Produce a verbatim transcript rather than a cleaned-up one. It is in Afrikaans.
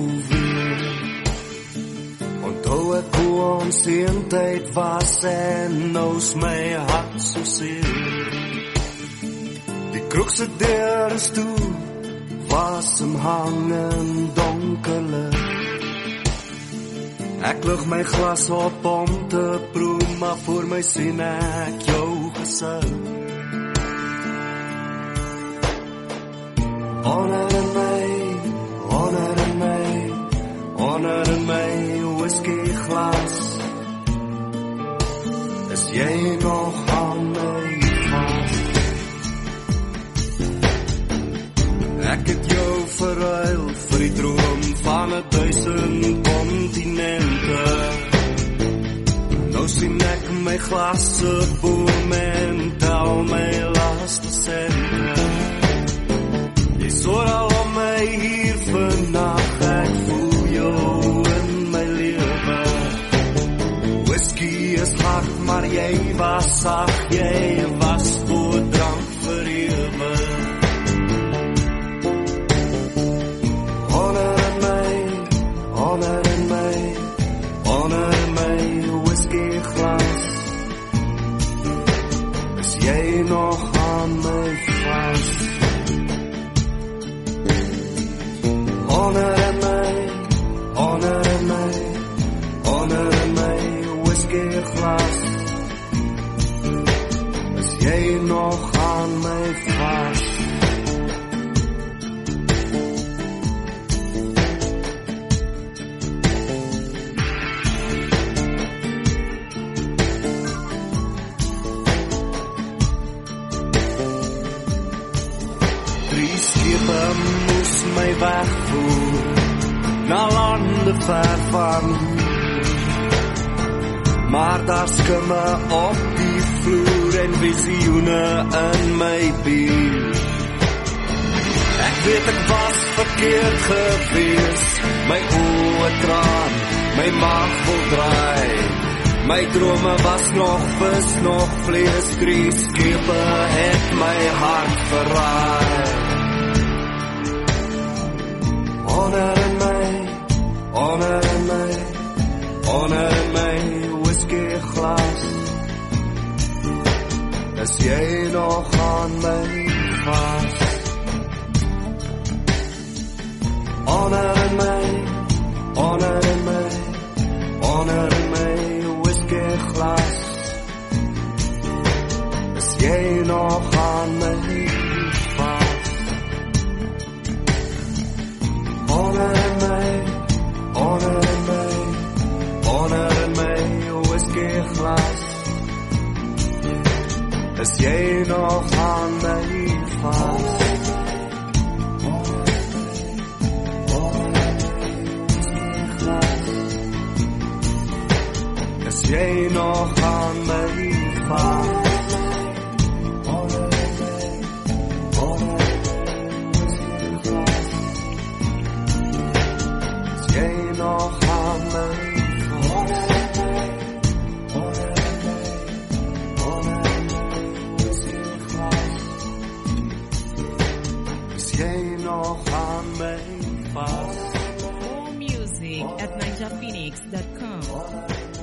weer. Onthou ek hoe ons seentyd was en nou's my hart so seer. Die kroeg se deur is toe, wasem hang in donker lig. Ek lig my glas op om te proe, maar voor my sien ek jou gesig. Honor in my, honor in my, honor in my whisky glas. Is jy nog aan my vas? Ek het jou verruil vir die droom van 'n duisend kontinente. Nou sien ek my glas se boom en tel my laaste sente. Jy sorg al om my hier vannacht, ek voel jou in my lewe. Whisky is hard, maar jy was sag, jy was voor drank vir ewe. Honor in my, honor in my, honor in my whisky glas. Is jy nog aan my vast? Honor in my, honor in my, honor in my whisky glas. Is jy nog aan my vast? Drie skepe moes my wegvoer na lande ver van hier. Maar daar skimme op die vloer en visioene in my bier. Ek weet ek was verkeerd gewees, my oë traan, my maag vol draai. My drome was nog vis, nog vlees, drie skepe het my hart verraai. Honor in my, honor in my, honor in my whisky glas. Is jy nog aan my vast? Honor in my, honor in my, honor in my whisky glas. Is jy nog aan my vast? Honor in my, honor in my, honor in my whisky glas. Is jy nog aan my vast? Is jy nog aan my vast? Nog aan my vast? Is jy nog aan my vast? More music at ninja phoenix dot com.